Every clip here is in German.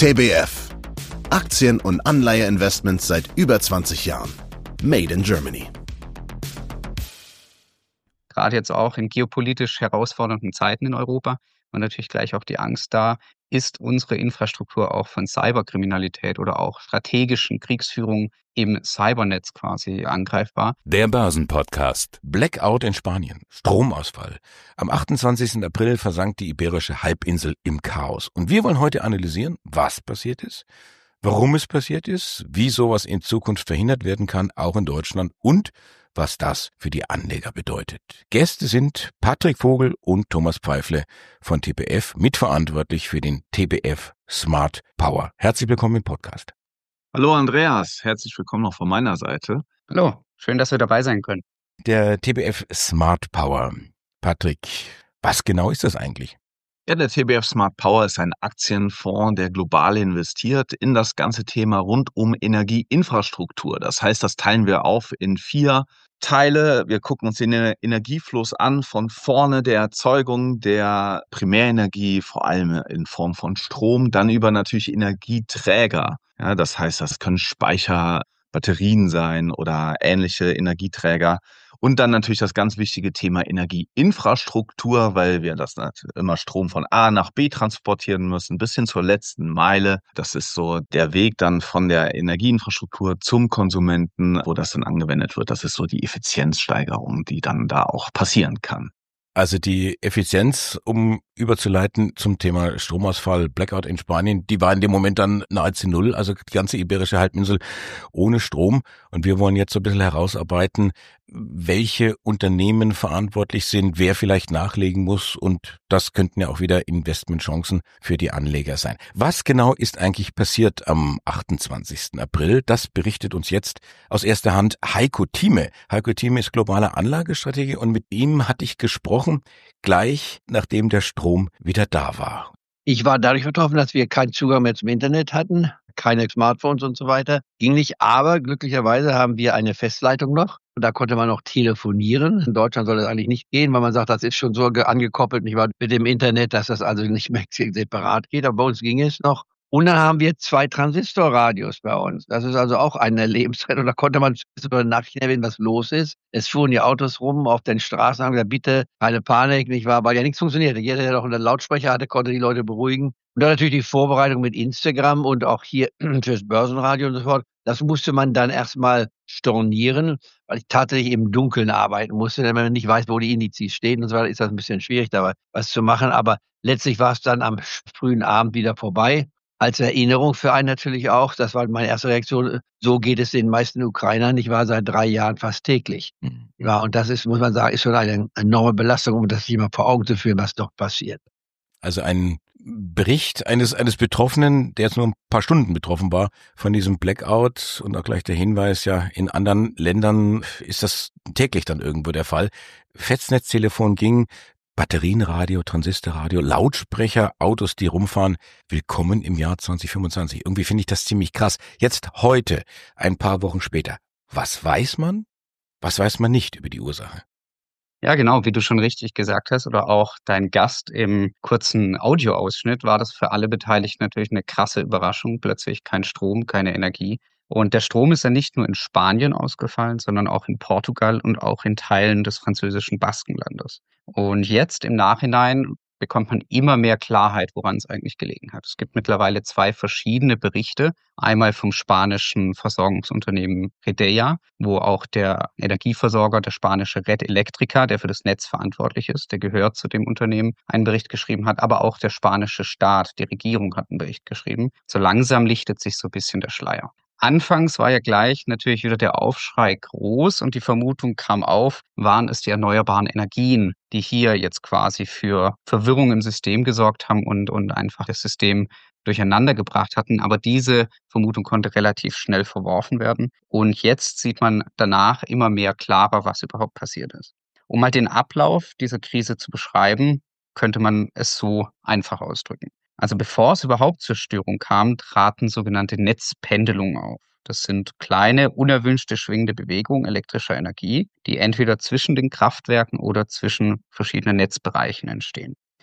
TBF. Aktien- und Anleiheinvestments seit über 20 Jahren. Made in Germany. Gerade jetzt auch in geopolitisch herausfordernden Zeiten in Europa und natürlich gleich auch die Angst da, ist unsere Infrastruktur auch von Cyberkriminalität oder auch strategischen Kriegsführungen im Cybernetz quasi angreifbar. Der Börsenpodcast. Blackout in Spanien. Stromausfall. Am 28. April versank die Iberische Halbinsel im Chaos. Und wir wollen heute analysieren, was passiert ist, warum es passiert ist, wie sowas in Zukunft verhindert werden kann, auch in Deutschland, und was das für die Anleger bedeutet. Gäste sind Patrick Vogel und Thomas Pfeifle von TBF, mitverantwortlich für den TBF Smart Power. Herzlich willkommen im Podcast. Hallo Andreas, herzlich willkommen noch von meiner Seite. Hallo, schön, dass wir dabei sein können. Der TBF Smart Power. Patrick, was genau ist das eigentlich? Ja, der TBF Smart Power ist ein Aktienfonds, der global investiert in das ganze Thema rund um Energieinfrastruktur. Das heißt, das teilen wir auf in 4 Teile. Wir gucken uns den Energiefluss an, von vorne der Erzeugung der Primärenergie, vor allem in Form von Strom, dann über natürlich Energieträger. Ja, das heißt, das können Speicher, Batterien sein oder ähnliche Energieträger. Und dann natürlich das ganz wichtige Thema Energieinfrastruktur, weil wir das immer Strom von A nach B transportieren müssen, bis hin zur letzten Meile. Das ist so der Weg dann von der Energieinfrastruktur zum Konsumenten, wo das dann angewendet wird. Das ist so die Effizienzsteigerung, die dann da auch passieren kann. Also die Effizienz, um überzuleiten zum Thema Stromausfall, Blackout in Spanien, die war in dem Moment dann nahezu null, also die ganze Iberische Halbinsel ohne Strom. Und wir wollen jetzt so ein bisschen herausarbeiten, welche Unternehmen verantwortlich sind, wer vielleicht nachlegen muss, und das könnten ja auch wieder Investmentchancen für die Anleger sein. Was genau ist eigentlich passiert am 28. April? Das berichtet uns jetzt aus erster Hand Heiko Thieme. Heiko Thieme ist globaler Anlagestratege und mit ihm hatte ich gesprochen, gleich nachdem der Strom wieder da war. Ich war dadurch betroffen, dass wir keinen Zugang mehr zum Internet hatten, keine Smartphones und so weiter. Ging nicht, aber glücklicherweise haben wir eine Festleitung noch. Und da konnte man noch telefonieren. In Deutschland soll das eigentlich nicht gehen, weil man sagt, das ist schon so angekoppelt, nicht wahr, mit dem Internet, dass das also nicht mehr separat geht. Aber bei uns ging es noch. Und dann haben wir 2 Transistorradios bei uns. Das ist also auch eine Lebensrettung. Da konnte man über Nachrichten erwähnen, was los ist. Es fuhren die Autos rum auf den Straßen, haben gesagt, bitte keine Panik, nicht wahr? Weil ja nichts funktionierte. Jeder, der noch einen Lautsprecher hatte, konnte die Leute beruhigen. Und dann natürlich die Vorbereitung mit Instagram und auch hier fürs Börsenradio und so fort. Das musste man dann erstmal stornieren, weil ich tatsächlich im Dunkeln arbeiten musste. Wenn man nicht weiß, wo die Indizes stehen und so weiter, ist das ein bisschen schwierig, da was zu machen. Aber letztlich war es dann am frühen Abend wieder vorbei. Als Erinnerung für einen natürlich auch, das war meine erste Reaktion, so geht es den meisten Ukrainern, ich war seit 3 Jahren fast täglich. Ja, und das ist, muss man sagen, ist schon eine enorme Belastung, um das sich mal vor Augen zu führen, was doch passiert. Also ein Bericht eines Betroffenen, der jetzt nur ein paar Stunden betroffen war von diesem Blackout, und auch gleich der Hinweis, ja, in anderen Ländern ist das täglich dann irgendwo der Fall. Festnetztelefon ging, Batterienradio, Transistorradio, Lautsprecher, Autos, die rumfahren. Willkommen im Jahr 2025. Irgendwie finde ich das ziemlich krass. Jetzt heute, ein paar Wochen später. Was weiß man? Was weiß man nicht über die Ursache? Ja, genau, wie du schon richtig gesagt hast, oder auch dein Gast im kurzen Audioausschnitt, war das für alle Beteiligten natürlich eine krasse Überraschung. Plötzlich kein Strom, keine Energie. Und der Strom ist ja nicht nur in Spanien ausgefallen, sondern auch in Portugal und auch in Teilen des französischen Baskenlandes. Und jetzt im Nachhinein bekommt man immer mehr Klarheit, woran es eigentlich gelegen hat. Es gibt mittlerweile 2 verschiedene Berichte. Einmal vom spanischen Versorgungsunternehmen Redeia, wo auch der Energieversorger, der spanische Red Eléctrica, der für das Netz verantwortlich ist, der gehört zu dem Unternehmen, einen Bericht geschrieben hat. Aber auch der spanische Staat, die Regierung, hat einen Bericht geschrieben. So langsam lichtet sich so ein bisschen der Schleier. Anfangs war ja gleich natürlich wieder der Aufschrei groß und die Vermutung kam auf, waren es die erneuerbaren Energien, die hier jetzt quasi für Verwirrung im System gesorgt haben und einfach das System durcheinander gebracht hatten. Aber diese Vermutung konnte relativ schnell verworfen werden. Und jetzt sieht man danach immer mehr klarer, was überhaupt passiert ist. Um mal den Ablauf dieser Krise zu beschreiben, könnte man es so einfach ausdrücken. Also bevor es überhaupt zur Störung kam, traten sogenannte Netzpendelungen auf. Das sind kleine, unerwünschte schwingende Bewegungen elektrischer Energie, die entweder zwischen den Kraftwerken oder zwischen verschiedenen Netzbereichen entstehen.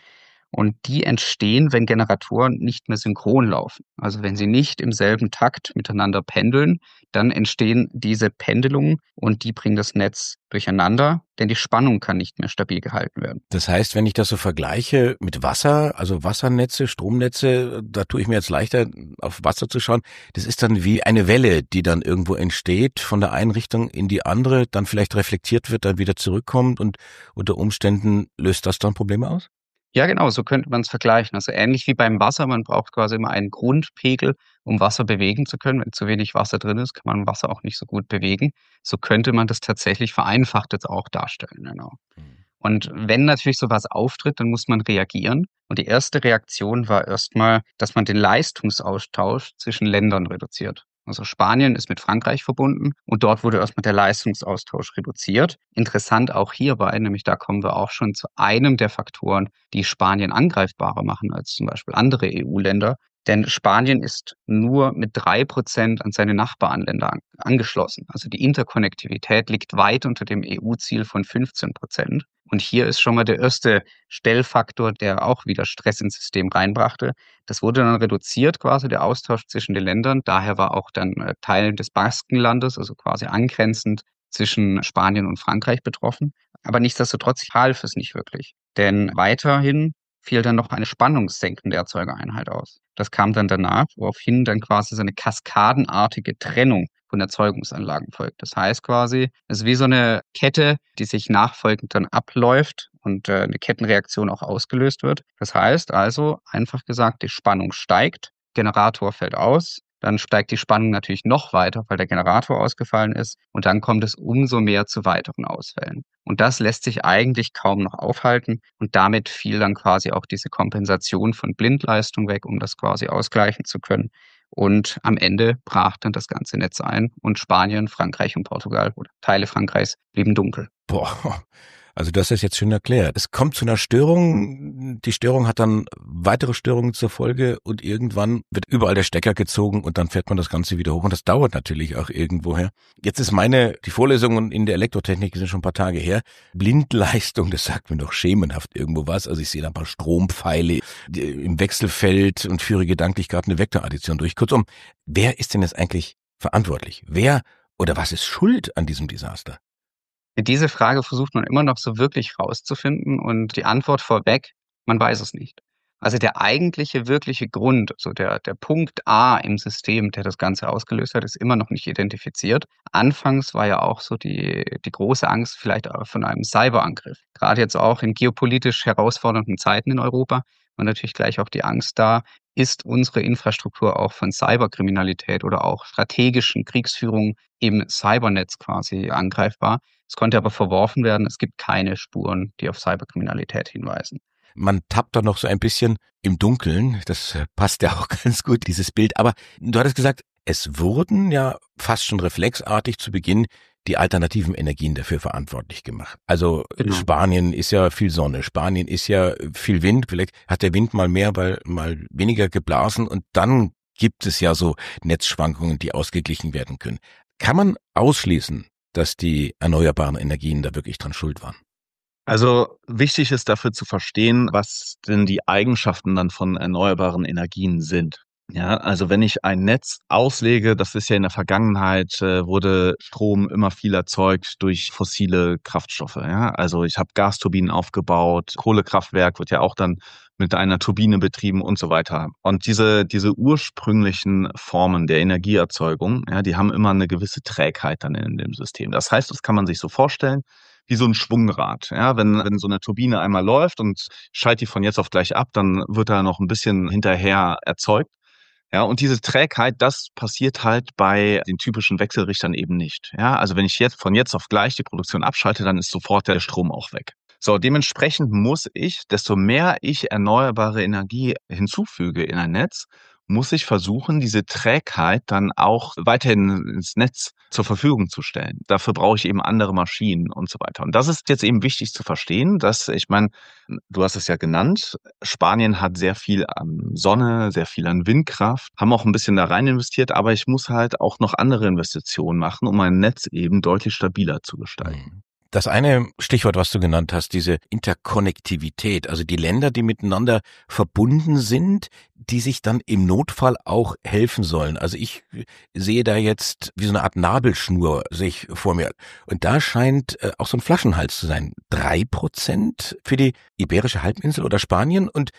Und die entstehen, wenn Generatoren nicht mehr synchron laufen. Also wenn sie nicht im selben Takt miteinander pendeln, dann entstehen diese Pendelungen und die bringen das Netz durcheinander, denn die Spannung kann nicht mehr stabil gehalten werden. Das heißt, wenn ich das so vergleiche mit Wasser, also Wassernetze, Stromnetze, da tue ich mir jetzt leichter, auf Wasser zu schauen. Das ist dann wie eine Welle, die dann irgendwo entsteht, von der einen Richtung in die andere, dann vielleicht reflektiert wird, dann wieder zurückkommt und unter Umständen löst das dann Probleme aus? Ja, genau, so könnte man es vergleichen. Also ähnlich wie beim Wasser, man braucht quasi immer einen Grundpegel, um Wasser bewegen zu können. Wenn zu wenig Wasser drin ist, kann man Wasser auch nicht so gut bewegen. So könnte man das tatsächlich vereinfacht jetzt auch darstellen, genau. Und wenn natürlich sowas auftritt, dann muss man reagieren. Und die erste Reaktion war erstmal, dass man den Leistungsaustausch zwischen Ländern reduziert. Also Spanien ist mit Frankreich verbunden und dort wurde erstmal der Leistungsaustausch reduziert. Interessant auch hierbei, nämlich da kommen wir auch schon zu einem der Faktoren, die Spanien angreifbarer machen als zum Beispiel andere EU-Länder. Denn Spanien ist nur mit 3% an seine Nachbarländer angeschlossen. Also die Interkonnektivität liegt weit unter dem EU-Ziel von 15%. Und hier ist schon mal der erste Stellfaktor, der auch wieder Stress ins System reinbrachte. Das wurde dann reduziert, quasi der Austausch zwischen den Ländern. Daher war auch dann Teil des Baskenlandes, also quasi angrenzend zwischen Spanien und Frankreich betroffen. Aber nichtsdestotrotz half es nicht wirklich. Denn weiterhin fiel dann noch eine spannungssenkende Erzeugereinheit aus. Das kam dann danach, woraufhin dann quasi so eine kaskadenartige Trennung von Erzeugungsanlagen folgt. Das heißt quasi, es ist wie so eine Kette, die sich nachfolgend dann abläuft und eine Kettenreaktion auch ausgelöst wird. Das heißt also, einfach gesagt, die Spannung steigt, Generator fällt aus, dann steigt die Spannung natürlich noch weiter, weil der Generator ausgefallen ist und dann kommt es umso mehr zu weiteren Ausfällen. Und das lässt sich eigentlich kaum noch aufhalten und damit fiel dann quasi auch diese Kompensation von Blindleistung weg, um das quasi ausgleichen zu können. Und am Ende brach dann das ganze Netz ein und Spanien, Frankreich und Portugal oder Teile Frankreichs blieben dunkel. Boah, also das ist jetzt schön erklärt. Es kommt zu einer Störung, die Störung hat dann weitere Störungen zur Folge und irgendwann wird überall der Stecker gezogen und dann fährt man das Ganze wieder hoch und das dauert natürlich auch irgendwoher. Jetzt ist die Vorlesungen in der Elektrotechnik sind schon ein paar Tage her. Blindleistung, das sagt mir doch schemenhaft irgendwo was. Also ich sehe da ein paar Strompfeile im Wechselfeld und führe gedanklich gerade eine Vektoraddition durch. Kurzum, wer ist denn jetzt eigentlich verantwortlich? Wer oder was ist schuld an diesem Desaster? Diese Frage versucht man immer noch so wirklich rauszufinden und die Antwort vorweg, man weiß es nicht. Also der eigentliche, wirkliche Grund, so der Punkt A im System, der das Ganze ausgelöst hat, ist immer noch nicht identifiziert. Anfangs war ja auch so die große Angst vielleicht auch von einem Cyberangriff. Gerade jetzt auch in geopolitisch herausfordernden Zeiten in Europa war natürlich gleich auch die Angst da, ist unsere Infrastruktur auch von Cyberkriminalität oder auch strategischen Kriegsführungen im Cybernetz quasi angreifbar. Es konnte aber verworfen werden. Es gibt keine Spuren, die auf Cyberkriminalität hinweisen. Man tappt da noch so ein bisschen im Dunkeln. Das passt ja auch ganz gut, dieses Bild. Aber du hattest gesagt, es wurden ja fast schon reflexartig zu Beginn die alternativen Energien dafür verantwortlich gemacht. Also genau. Spanien ist ja viel Sonne, Spanien ist ja viel Wind. Vielleicht hat der Wind mal mehr, mal weniger geblasen. Und dann gibt es ja so Netzschwankungen, die ausgeglichen werden können. Kann man ausschließen, dass die erneuerbaren Energien da wirklich dran schuld waren? Also wichtig ist dafür zu verstehen, was denn die Eigenschaften dann von erneuerbaren Energien sind. Ja, also wenn ich ein Netz auslege, das ist ja in der Vergangenheit, wurde Strom immer viel erzeugt durch fossile Kraftstoffe. Ja, also ich habe Gasturbinen aufgebaut, Kohlekraftwerk wird ja auch dann mit einer Turbine betrieben und so weiter. Und diese ursprünglichen Formen der Energieerzeugung, ja, die haben immer eine gewisse Trägheit dann in dem System. Das heißt, das kann man sich so vorstellen wie so ein Schwungrad. Ja, wenn so eine Turbine einmal läuft und schaltet die von jetzt auf gleich ab, dann wird da noch ein bisschen hinterher erzeugt. Ja, und diese Trägheit, das passiert halt bei den typischen Wechselrichtern eben nicht. Ja, also wenn ich jetzt von jetzt auf gleich die Produktion abschalte, dann ist sofort der Strom auch weg. So, dementsprechend muss ich, desto mehr ich erneuerbare Energie hinzufüge in ein Netz, muss ich versuchen, diese Trägheit dann auch weiterhin ins Netz zur Verfügung zu stellen. Dafür brauche ich eben andere Maschinen und so weiter. Und das ist jetzt eben wichtig zu verstehen, dass, ich meine, du hast es ja genannt, Spanien hat sehr viel an Sonne, sehr viel an Windkraft, haben auch ein bisschen da rein investiert, aber ich muss halt auch noch andere Investitionen machen, um mein Netz eben deutlich stabiler zu gestalten. Das eine Stichwort, was du genannt hast, diese Interkonnektivität, also die Länder, die miteinander verbunden sind, die sich dann im Notfall auch helfen sollen. Also ich sehe da jetzt wie so eine Art Nabelschnur sich vor mir. Und da scheint auch so ein Flaschenhals zu sein. 3% für die Iberische Halbinsel oder Spanien und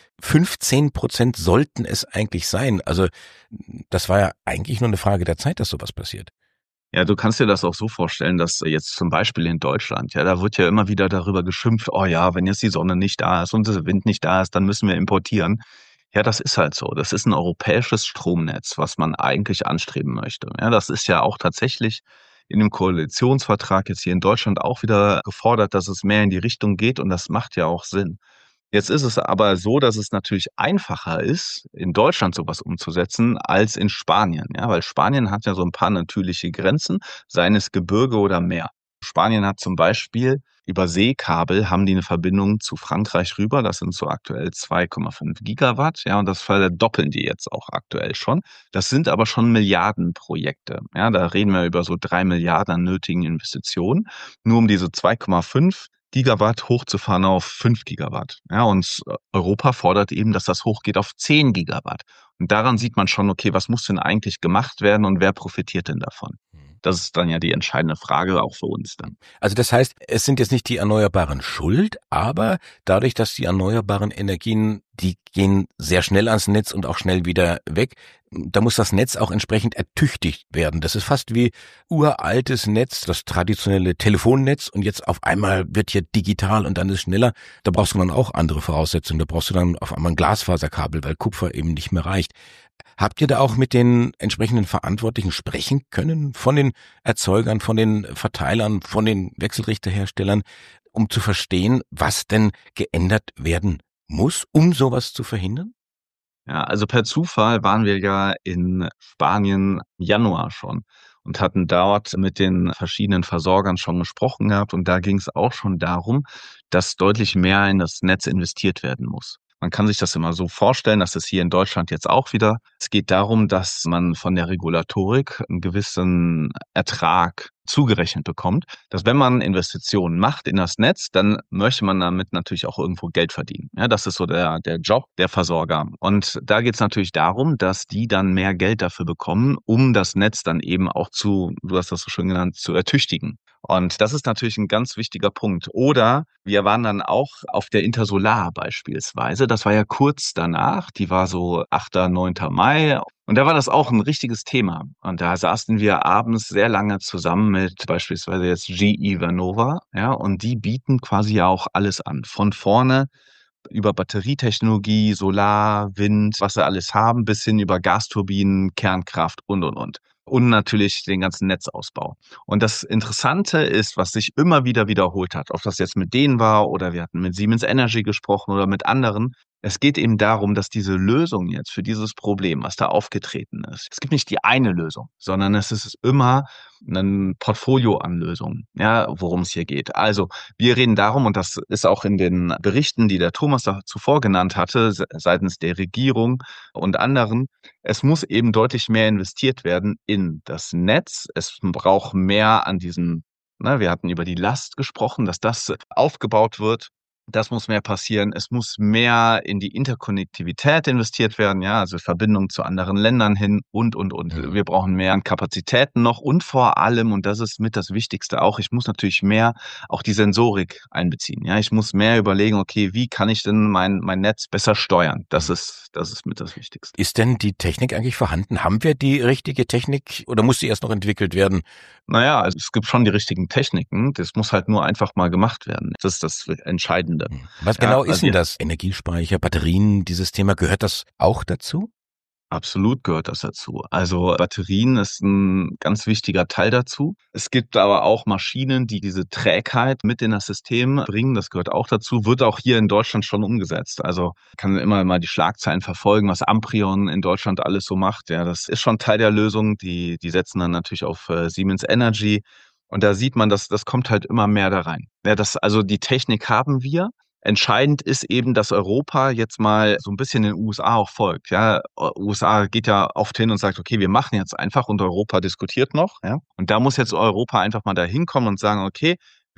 15% sollten es eigentlich sein. Also das war ja eigentlich nur eine Frage der Zeit, dass sowas passiert. Ja, du kannst dir das auch so vorstellen, dass jetzt zum Beispiel in Deutschland, ja, da wird ja immer wieder darüber geschimpft, oh ja, wenn jetzt die Sonne nicht da ist und der Wind nicht da ist, dann müssen wir importieren. Ja, das ist halt so. Das ist ein europäisches Stromnetz, was man eigentlich anstreben möchte. Ja, das ist ja auch tatsächlich in dem Koalitionsvertrag jetzt hier in Deutschland auch wieder gefordert, dass es mehr in die Richtung geht und das macht ja auch Sinn. Jetzt ist es aber so, dass es natürlich einfacher ist, in Deutschland sowas umzusetzen als in Spanien, ja, weil Spanien hat ja so ein paar natürliche Grenzen, seien es Gebirge oder Meer. Spanien hat zum Beispiel über Seekabel haben die eine Verbindung zu Frankreich rüber. Das sind so aktuell 2,5 Gigawatt, ja, und das verdoppeln die jetzt auch aktuell schon. Das sind aber schon Milliardenprojekte. Ja, da reden wir über so 3 Milliarden an nötigen Investitionen, nur um diese 2,5 Gigawatt hochzufahren auf 5 Gigawatt. Ja, und Europa fordert eben, dass das hochgeht auf 10 Gigawatt. Und daran sieht man schon, okay, was muss denn eigentlich gemacht werden und wer profitiert denn davon? Das ist dann ja die entscheidende Frage auch für uns dann. Also das heißt, es sind jetzt nicht die Erneuerbaren schuld, aber dadurch, dass die erneuerbaren Energien, die gehen sehr schnell ans Netz und auch schnell wieder weg, da muss das Netz auch entsprechend ertüchtigt werden. Das ist fast wie uraltes Netz, das traditionelle Telefonnetz und jetzt auf einmal wird hier digital und dann ist schneller. Da brauchst du dann auch andere Voraussetzungen. Da brauchst du dann auf einmal ein Glasfaserkabel, weil Kupfer eben nicht mehr reicht. Habt ihr da auch mit den entsprechenden Verantwortlichen sprechen können, von den Erzeugern, von den Verteilern, von den Wechselrichterherstellern, um zu verstehen, was denn geändert werden muss, um sowas zu verhindern? Ja, also per Zufall waren wir ja in Spanien im Januar schon und hatten dort mit den verschiedenen Versorgern schon gesprochen gehabt. Und da ging es auch schon darum, dass deutlich mehr in das Netz investiert werden muss. Man kann sich das immer so vorstellen, dass es hier in Deutschland jetzt auch wieder. Es geht darum, dass man von der Regulatorik einen gewissen Ertrag zugerechnet bekommt, dass wenn man Investitionen macht in das Netz, dann möchte man damit natürlich auch irgendwo Geld verdienen. Ja, das ist so der Job der Versorger. Und da geht es natürlich darum, dass die dann mehr Geld dafür bekommen, um das Netz dann eben auch du hast das so schön genannt, zu ertüchtigen. Und das ist natürlich ein ganz wichtiger Punkt. Oder wir waren dann auch auf der Intersolar beispielsweise. Das war ja kurz danach. Die war so 8., 9. Mai. Und da war das auch ein richtiges Thema. Und da saßen wir abends sehr lange zusammen mit beispielsweise jetzt GE Vernova. Ja, und die bieten quasi ja auch alles an. Von vorne über Batterietechnologie, Solar, Wind, was sie alles haben, bis hin über Gasturbinen, Kernkraft und. Und natürlich den ganzen Netzausbau. Und das Interessante ist, was sich immer wieder wiederholt hat, ob das jetzt mit denen war oder wir hatten mit Siemens Energy gesprochen oder mit anderen. Es geht eben darum, dass diese Lösung jetzt für dieses Problem, was da aufgetreten ist, es gibt nicht die eine Lösung, sondern es ist immer ein Portfolio an Lösungen, ja, worum es hier geht. Also wir reden darum, und das ist auch in den Berichten, die der Thomas da zuvor genannt hatte, seitens der Regierung und anderen, es muss eben deutlich mehr investiert werden in das Netz. Es braucht mehr an diesen, wir hatten über die Last gesprochen, dass das aufgebaut wird. Das muss mehr passieren. Es muss mehr in die Interkonnektivität investiert werden, ja, also Verbindung zu anderen Ländern hin und. Wir brauchen mehr an Kapazitäten noch und vor allem, und das ist mit das Wichtigste auch, ich muss natürlich mehr auch die Sensorik einbeziehen. Ja, ich muss mehr überlegen, okay, wie kann ich denn mein Netz besser steuern? Das ist mit das Wichtigste. Ist denn die Technik eigentlich vorhanden? Haben wir die richtige Technik oder muss sie erst noch entwickelt werden? Naja, also es gibt schon die richtigen Techniken. Das muss halt nur einfach mal gemacht werden. Das ist das Entscheidende. Was genau ist denn das? Energiespeicher, Batterien, dieses Thema, gehört das auch dazu? Absolut gehört das dazu. Also Batterien ist ein ganz wichtiger Teil dazu. Es gibt aber auch Maschinen, die diese Trägheit mit in das System bringen. Das gehört auch dazu, wird auch hier in Deutschland schon umgesetzt. Also kann immer mal die Schlagzeilen verfolgen, was Amprion in Deutschland alles so macht. Ja, das ist schon Teil der Lösung. Die setzen dann natürlich auf Siemens Energy. Und da sieht man, dass das kommt halt immer mehr da rein. Ja, also die Technik haben wir. Entscheidend ist eben, dass Europa jetzt mal so ein bisschen den USA auch folgt. Ja, USA geht ja oft hin und sagt, okay, wir machen jetzt einfach und Europa diskutiert noch. Ja, und da muss jetzt Europa einfach mal da hinkommen und sagen, okay,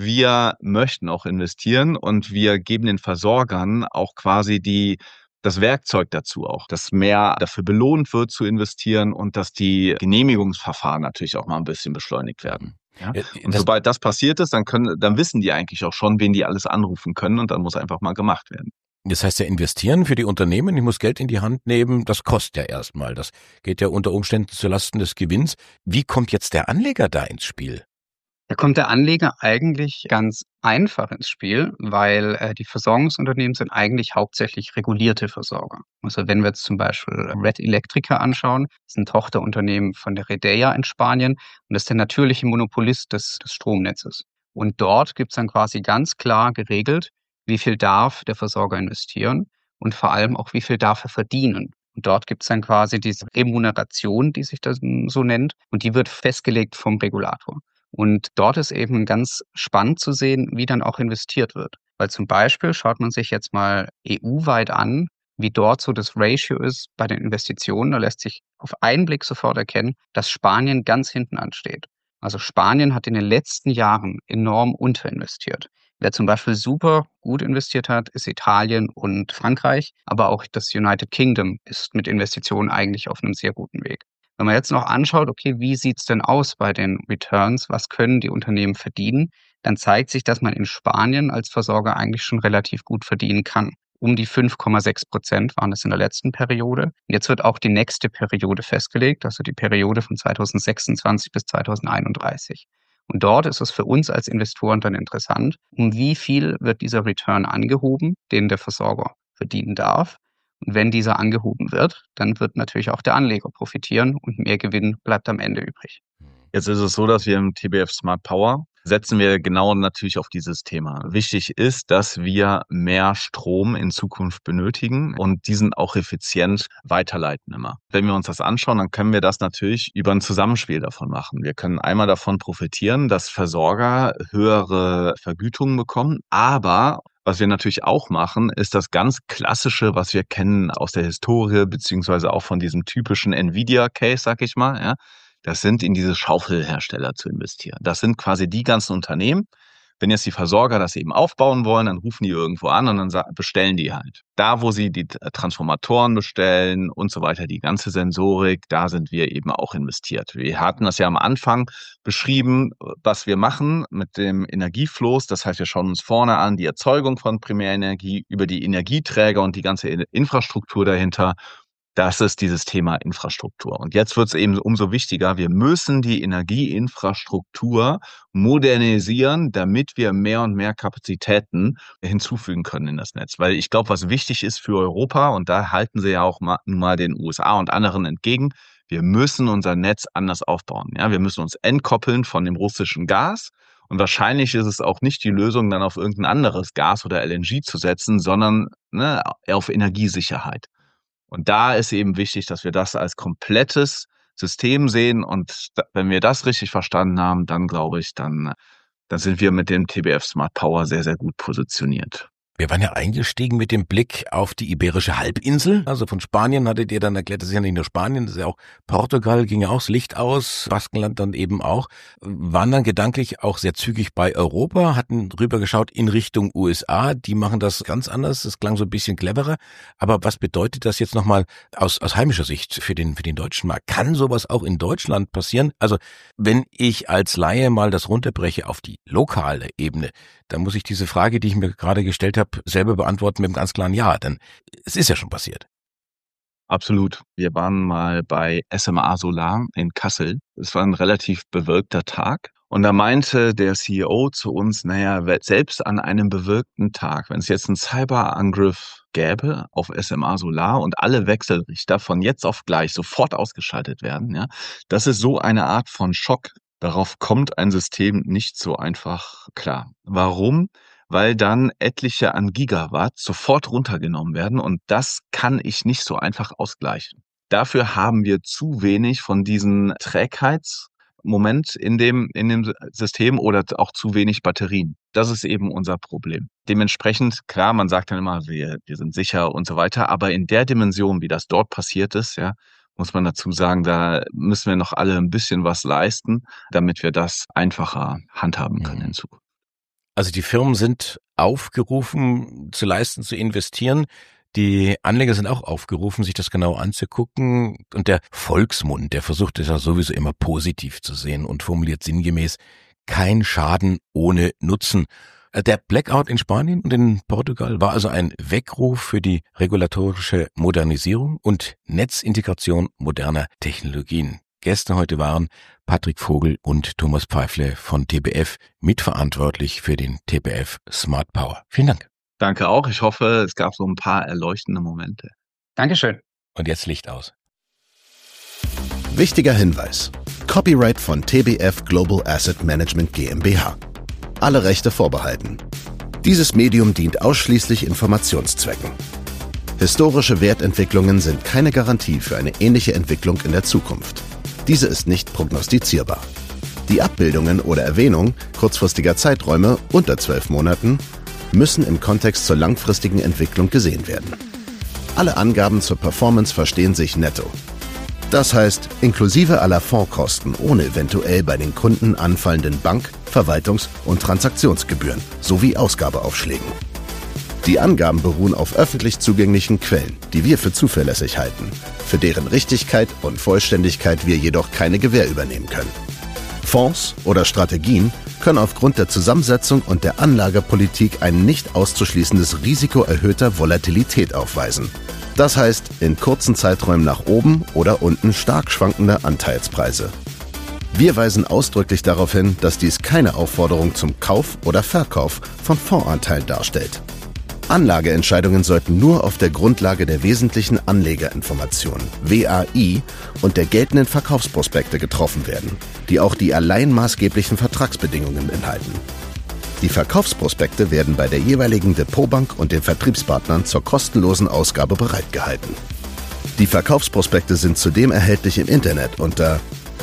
wir möchten auch investieren und wir geben den Versorgern auch quasi das Werkzeug dazu auch, dass mehr dafür belohnt wird zu investieren und dass die Genehmigungsverfahren natürlich auch mal ein bisschen beschleunigt werden. Ja? Und sobald das passiert ist, dann wissen die eigentlich auch schon, wen die alles anrufen können und dann muss einfach mal gemacht werden. Das heißt ja investieren für die Unternehmen, ich muss Geld in die Hand nehmen, das kostet ja erstmal. Das geht ja unter Umständen zulasten des Gewinns. Wie kommt jetzt der Anleger da ins Spiel? Da kommt der Anleger eigentlich ganz einfach ins Spiel, weil die Versorgungsunternehmen sind eigentlich hauptsächlich regulierte Versorger. Also wenn wir jetzt zum Beispiel Red Eléctrica anschauen, das ist ein Tochterunternehmen von der Redeia in Spanien und das ist der natürliche Monopolist des Stromnetzes. Und dort gibt es dann quasi ganz klar geregelt, wie viel darf der Versorger investieren und vor allem auch, wie viel darf er verdienen. Und dort gibt es dann quasi diese Remuneration, die sich das so nennt, und die wird festgelegt vom Regulator. Und dort ist eben ganz spannend zu sehen, wie dann auch investiert wird. Weil zum Beispiel schaut man sich jetzt mal EU-weit an, wie dort so das Ratio ist bei den Investitionen. Da lässt sich auf einen Blick sofort erkennen, dass Spanien ganz hinten ansteht. Also Spanien hat in den letzten Jahren enorm unterinvestiert. Wer zum Beispiel super gut investiert hat, ist Italien und Frankreich. Aber auch das United Kingdom ist mit Investitionen eigentlich auf einem sehr guten Weg. Wenn man jetzt noch anschaut, okay, wie sieht's denn aus bei den Returns? Was können die Unternehmen verdienen? Dann zeigt sich, dass man in Spanien als Versorger eigentlich schon relativ gut verdienen kann. Um die 5,6% waren es in der letzten Periode. Und jetzt wird auch die nächste Periode festgelegt, also die Periode von 2026 bis 2031. Und dort ist es für uns als Investoren dann interessant, um wie viel wird dieser Return angehoben, den der Versorger verdienen darf. Und wenn dieser angehoben wird, dann wird natürlich auch der Anleger profitieren und mehr Gewinn bleibt am Ende übrig. Jetzt ist es so, dass wir im TBF Smart Power setzen wir genau natürlich auf dieses Thema. Wichtig ist, dass wir mehr Strom in Zukunft benötigen und diesen auch effizient weiterleiten immer. Wenn wir uns das anschauen, dann können wir das natürlich über ein Zusammenspiel davon machen. Wir können einmal davon profitieren, dass Versorger höhere Vergütungen bekommen, aber was wir natürlich auch machen, ist das ganz Klassische, was wir kennen aus der Historie, beziehungsweise auch von diesem typischen Nvidia-Case, sag ich mal, ja. Das sind in diese Schaufelhersteller zu investieren. Das sind quasi die ganzen Unternehmen. Wenn jetzt die Versorger das eben aufbauen wollen, dann rufen die irgendwo an und dann bestellen die halt. Da, wo sie die Transformatoren bestellen und so weiter, die ganze Sensorik, da sind wir eben auch investiert. Wir hatten das ja am Anfang beschrieben, was wir machen mit dem Energiefluss. Das heißt, wir schauen uns vorne an die Erzeugung von Primärenergie über die Energieträger und die ganze Infrastruktur dahinter. Das ist dieses Thema Infrastruktur. Und jetzt wird es eben umso wichtiger, wir müssen die Energieinfrastruktur modernisieren, damit wir mehr und mehr Kapazitäten hinzufügen können in das Netz. Weil ich glaube, was wichtig ist für Europa, und da halten sie ja auch mal den USA und anderen entgegen, wir müssen unser Netz anders aufbauen. Ja, wir müssen uns entkoppeln von dem russischen Gas. Und wahrscheinlich ist es auch nicht die Lösung, dann auf irgendein anderes Gas oder LNG zu setzen, sondern auf Energiesicherheit. Und da ist eben wichtig, dass wir das als komplettes System sehen. Und wenn wir das richtig verstanden haben, dann glaube ich, dann sind wir mit dem TBF Smart Power sehr, sehr gut positioniert. Wir waren ja eingestiegen mit dem Blick auf die Iberische Halbinsel. Also von Spanien hattet ihr dann erklärt, das ist ja nicht nur Spanien, das ist ja auch Portugal, ging ja auch das Licht aus, Baskenland dann eben auch. Waren dann gedanklich auch sehr zügig bei Europa, hatten rübergeschaut in Richtung USA. Die machen das ganz anders, das klang so ein bisschen cleverer. Aber was bedeutet das jetzt nochmal aus heimischer Sicht für den deutschen Markt? Kann sowas auch in Deutschland passieren? Also wenn ich als Laie mal das runterbreche auf die lokale Ebene, dann muss ich diese Frage, die ich mir gerade gestellt habe, selber beantworten mit einem ganz klaren Ja, denn es ist ja schon passiert. Absolut. Wir waren mal bei SMA Solar in Kassel. Es war ein relativ bewölkter Tag. Und da meinte der CEO zu uns, selbst an einem bewölkten Tag, wenn es jetzt einen Cyberangriff gäbe auf SMA Solar und alle Wechselrichter von jetzt auf gleich sofort ausgeschaltet werden, ja, das ist so eine Art von Schock. Darauf kommt ein System nicht so einfach klar. Warum? Weil dann etliche an Gigawatt sofort runtergenommen werden und das kann ich nicht so einfach ausgleichen. Dafür haben wir zu wenig von diesen Trägheitsmoment in dem System oder auch zu wenig Batterien. Das ist eben unser Problem. Dementsprechend, klar, man sagt dann immer, wir sind sicher und so weiter, aber in der Dimension, wie das dort passiert ist, ja, muss man dazu sagen, da müssen wir noch alle ein bisschen was leisten, damit wir das einfacher handhaben können in Zukunft. Also die Firmen sind aufgerufen, zu leisten, zu investieren. Die Anleger sind auch aufgerufen, sich das genau anzugucken. Und der Volksmund, der versucht es ja sowieso immer positiv zu sehen und formuliert sinngemäß: kein Schaden ohne Nutzen. Der Blackout in Spanien und in Portugal war also ein Weckruf für die regulatorische Modernisierung und Netzintegration moderner Technologien. Gäste heute waren Patrick Vogel und Thomas Pfeifle von TBF, mitverantwortlich für den TBF Smart Power. Vielen Dank. Danke auch. Ich hoffe, es gab so ein paar erleuchtende Momente. Dankeschön. Und jetzt Licht aus. Wichtiger Hinweis. Copyright von TBF Global Asset Management GmbH. Alle Rechte vorbehalten. Dieses Medium dient ausschließlich Informationszwecken. Historische Wertentwicklungen sind keine Garantie für eine ähnliche Entwicklung in der Zukunft. Diese ist nicht prognostizierbar. Die Abbildungen oder Erwähnung kurzfristiger Zeiträume unter 12 Monaten müssen im Kontext zur langfristigen Entwicklung gesehen werden. Alle Angaben zur Performance verstehen sich netto. Das heißt, inklusive aller Fondskosten ohne eventuell bei den Kunden anfallenden Bank-, Verwaltungs- und Transaktionsgebühren sowie Ausgabeaufschlägen. Die Angaben beruhen auf öffentlich zugänglichen Quellen, die wir für zuverlässig halten, für deren Richtigkeit und Vollständigkeit wir jedoch keine Gewähr übernehmen können. Fonds oder Strategien können aufgrund der Zusammensetzung und der Anlagepolitik ein nicht auszuschließendes Risiko erhöhter Volatilität aufweisen. Das heißt, in kurzen Zeiträumen nach oben oder unten stark schwankende Anteilspreise. Wir weisen ausdrücklich darauf hin, dass dies keine Aufforderung zum Kauf oder Verkauf von Fondsanteilen darstellt. Anlageentscheidungen sollten nur auf der Grundlage der wesentlichen Anlegerinformationen, WAI, und der geltenden Verkaufsprospekte getroffen werden, die auch die allein maßgeblichen Vertragsbedingungen beinhalten. Die Verkaufsprospekte werden bei der jeweiligen Depotbank und den Vertriebspartnern zur kostenlosen Ausgabe bereitgehalten. Die Verkaufsprospekte sind zudem erhältlich im Internet unter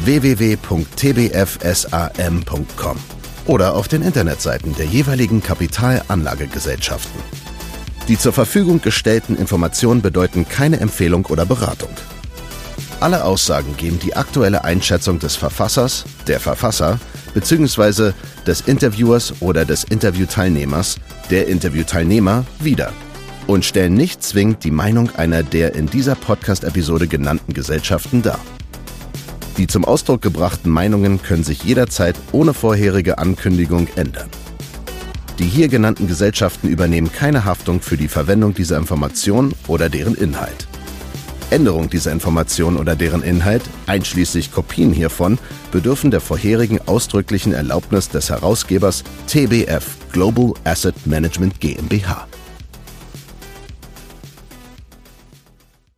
www.tbfsam.com oder auf den Internetseiten der jeweiligen Kapitalanlagegesellschaften. Die zur Verfügung gestellten Informationen bedeuten keine Empfehlung oder Beratung. Alle Aussagen geben die aktuelle Einschätzung des Verfassers, der Verfasser bzw. des Interviewers oder des Interviewteilnehmers, der Interviewteilnehmer wider und stellen nicht zwingend die Meinung einer der in dieser Podcast-Episode genannten Gesellschaften dar. Die zum Ausdruck gebrachten Meinungen können sich jederzeit ohne vorherige Ankündigung ändern. Die hier genannten Gesellschaften übernehmen keine Haftung für die Verwendung dieser Information oder deren Inhalt. Änderung dieser Information oder deren Inhalt, einschließlich Kopien hiervon, bedürfen der vorherigen ausdrücklichen Erlaubnis des Herausgebers TBF Global Asset Management GmbH.